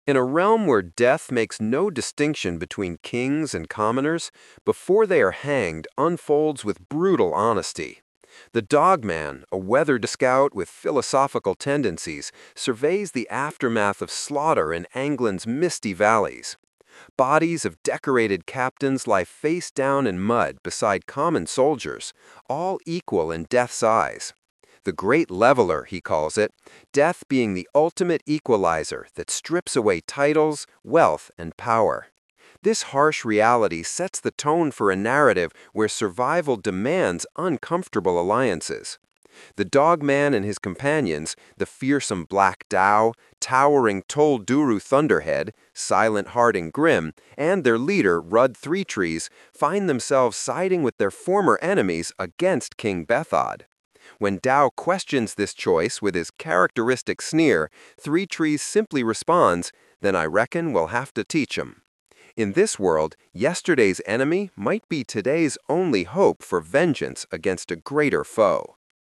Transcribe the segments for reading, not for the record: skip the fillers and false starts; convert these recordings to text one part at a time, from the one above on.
In a realm where death makes no distinction between kings and commoners, before they are hanged unfolds with brutal honesty. The Dogman, a weathered scout with philosophical tendencies, surveys the aftermath of slaughter in Anglin's misty valleys. Bodies of decorated captains lie face down in mud beside common soldiers, all equal in death's eyes. The great leveler, he calls it, death being the ultimate equalizer that strips away titles, wealth, and power. This harsh reality sets the tone for a narrative where survival demands uncomfortable alliances. The Dogman and his companions, the fearsome Black Dow, towering Tol Duru Thunderhead, Silent Harding Grim, and their leader Rudd Three Trees find themselves siding with their former enemies against King Bethod. When Dow questions this choice with his characteristic sneer, Three Trees simply responds, "Then I reckon we'll have to teach 'em." In this world, yesterday's enemy might be today's only hope for vengeance against a greater foe.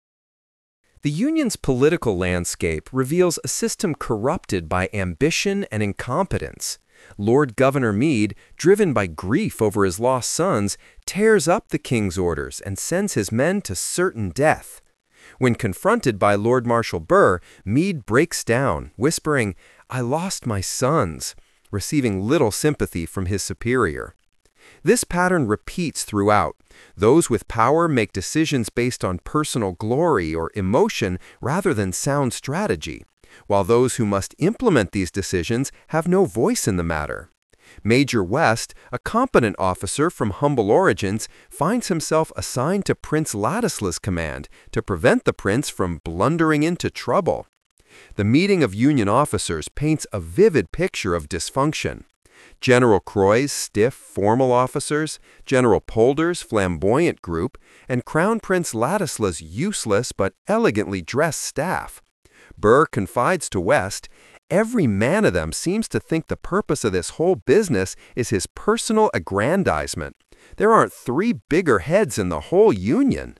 The Union's political landscape reveals a system corrupted by ambition and incompetence. Lord Governor Meade, driven by grief over his lost sons, tears up the king's orders and sends his men to certain death. When confronted by Lord Marshal Burr, Meade breaks down, whispering, "I lost my sons," receiving little sympathy from his superior. This pattern repeats throughout. Those with power make decisions based on personal glory or emotion rather than sound strategy, while those who must implement these decisions have no voice in the matter. Major West, a competent officer from humble origins, finds himself assigned to Prince Ladisla's command to prevent the prince from blundering into trouble. The meeting of Union officers paints a vivid picture of dysfunction. General Croy's stiff, formal officers, General Polder's flamboyant group, and Crown Prince Ladisla's useless but elegantly dressed staff. Burr confides to West, "Every man of them seems to think the purpose of this whole business is his personal aggrandizement. There aren't three bigger heads in the whole Union."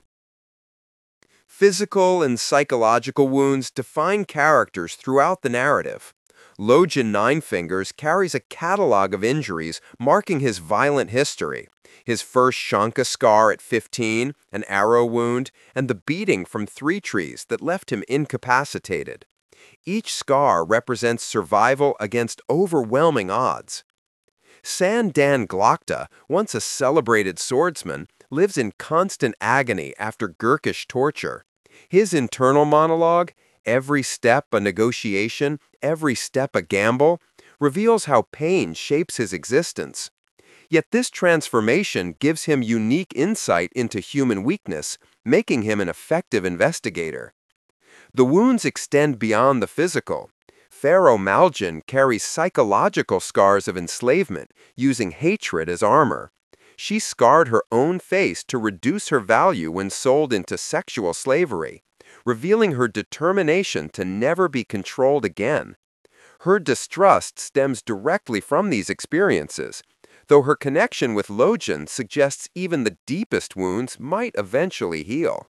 Physical and psychological wounds define characters throughout the narrative. Lojan Ninefingers carries a catalog of injuries marking his violent history. His first Shanka scar at 15, an arrow wound, and the beating from Three Trees that left him incapacitated. Each scar represents survival against overwhelming odds. Sandan Glokta, once a celebrated swordsman, lives in constant agony after Gurkish torture. His internal monologue, "Every step a negotiation, every step a gamble," reveals how pain shapes his existence. Yet this transformation gives him unique insight into human weakness, making him an effective investigator. The wounds extend beyond the physical. Pharaoh Maljan carries psychological scars of enslavement, using hatred as armor. She scarred her own face to reduce her value when sold into sexual slavery, revealing her determination to never be controlled again. Her distrust stems directly from these experiences, though her connection with Lojan suggests even the deepest wounds might eventually heal.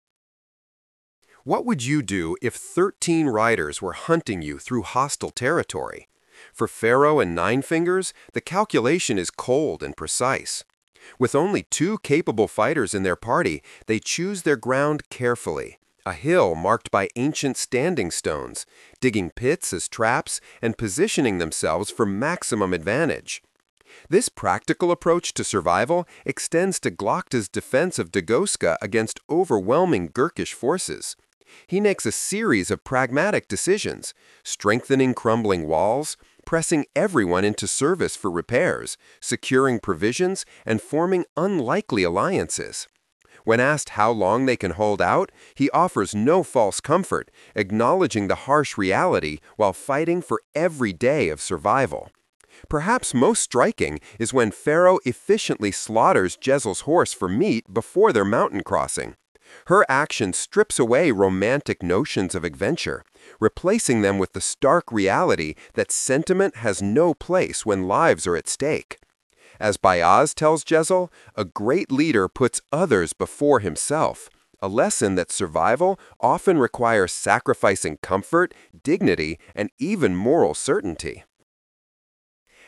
What would you do if 13 riders were hunting you through hostile territory? For Pharaoh and Ninefingers, the calculation is cold and precise. With only 2 capable fighters in their party, they choose their ground carefully, a hill marked by ancient standing stones, digging pits as traps and positioning themselves for maximum advantage. This practical approach to survival extends to Glokta's defense of Dagoska against overwhelming Gurkish forces. He makes a series of pragmatic decisions, strengthening crumbling walls, pressing everyone into service for repairs, securing provisions, and forming unlikely alliances. When asked how long they can hold out, he offers no false comfort, acknowledging the harsh reality while fighting for every day of survival. Perhaps most striking is when Pharaoh efficiently slaughters Jezel's horse for meat before their mountain crossing. Her action strips away romantic notions of adventure, replacing them with the stark reality that sentiment has no place when lives are at stake. As Bayaz tells Jezel, a great leader puts others before himself, a lesson that survival often requires sacrificing comfort, dignity, and even moral certainty.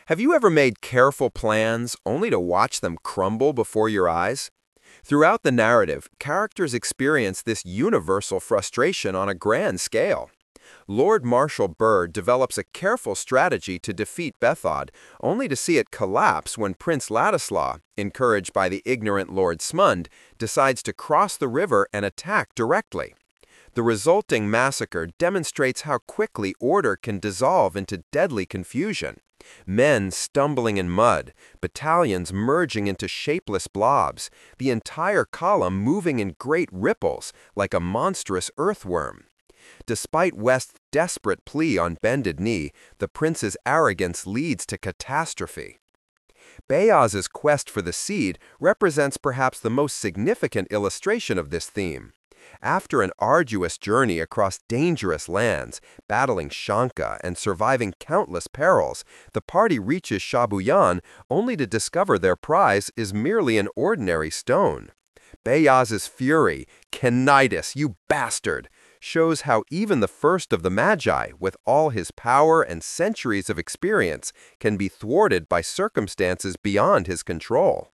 Have you ever made careful plans only to watch them crumble before your eyes? Throughout the narrative, characters experience this universal frustration on a grand scale. Lord Marshal Byrd develops a careful strategy to defeat Bethod, only to see it collapse when Prince Ladislaw, encouraged by the ignorant Lord Smund, decides to cross the river and attack directly. The resulting massacre demonstrates how quickly order can dissolve into deadly confusion. Men stumbling in mud, battalions merging into shapeless blobs, the entire column moving in great ripples like a monstrous earthworm. Despite West's desperate plea on bended knee, the prince's arrogance leads to catastrophe. Beyaz's quest for the seed represents perhaps the most significant illustration of this theme. After an arduous journey across dangerous lands, battling Shanka and surviving countless perils, the party reaches Shabuyan only to discover their prize is merely an ordinary stone. Beyaz's fury, "Canitus, you bastard!" shows how even the first of the Magi, with all his power and centuries of experience, can be thwarted by circumstances beyond his control.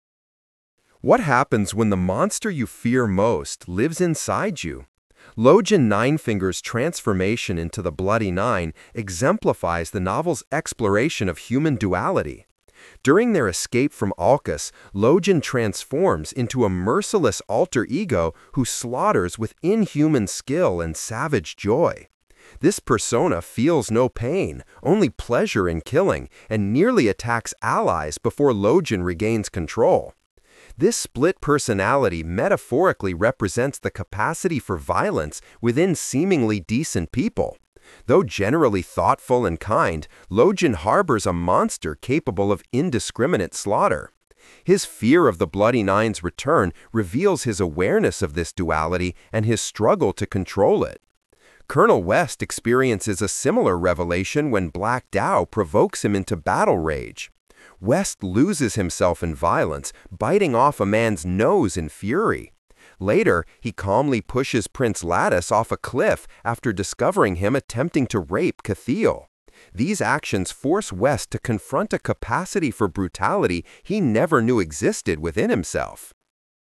What happens when the monster you fear most lives inside you? Lojin Ninefinger's transformation into the Bloody Nine exemplifies the novel's exploration of human duality. During their escape from Alcus, Lojin transforms into a merciless alter ego who slaughters with inhuman skill and savage joy. This persona feels no pain, only pleasure in killing, and nearly attacks allies before Lojin regains control. This split personality metaphorically represents the capacity for violence within seemingly decent people. Though generally thoughtful and kind, Lojin harbors a monster capable of indiscriminate slaughter. His fear of the Bloody Nine's return reveals his awareness of this duality and his struggle to control it. Colonel West experiences a similar revelation when Black Dow provokes him into battle rage. West loses himself in violence, biting off a man's nose in fury. Later, he calmly pushes Prince Lattice off a cliff after discovering him attempting to rape Cathiel. These actions force West to confront a capacity for brutality he never knew existed within himself.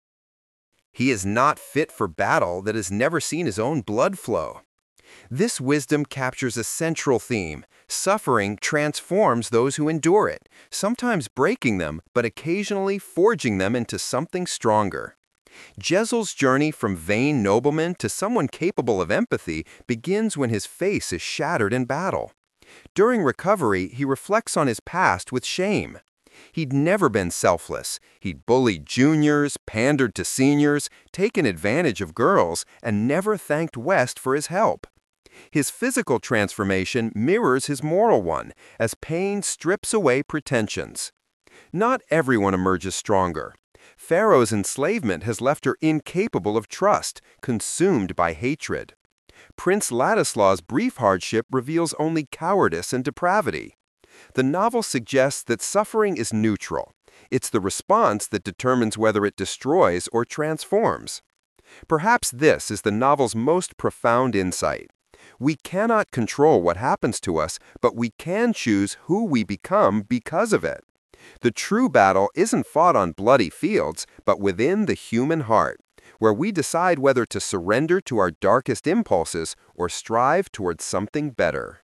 He is not fit for battle that has never seen his own blood flow. This wisdom captures a central theme. Suffering transforms those who endure it, sometimes breaking them, but occasionally forging them into something stronger. Jezel's journey from vain nobleman to someone capable of empathy begins when his face is shattered in battle. During recovery, he reflects on his past with shame. He'd never been selfless. He'd bullied juniors, pandered to seniors, taken advantage of girls, and never thanked West for his help. His physical transformation mirrors his moral one, as pain strips away pretensions. Not everyone emerges stronger. Pharaoh's enslavement has left her incapable of trust, consumed by hatred. Prince Ladislaw's brief hardship reveals only cowardice and depravity. The novel suggests that suffering is neutral. It's the response that determines whether it destroys or transforms. Perhaps this is the novel's most profound insight. We cannot control what happens to us, but we can choose who we become because of it. The true battle isn't fought on bloody fields, but within the human heart, where we decide whether to surrender to our darkest impulses or strive towards something better.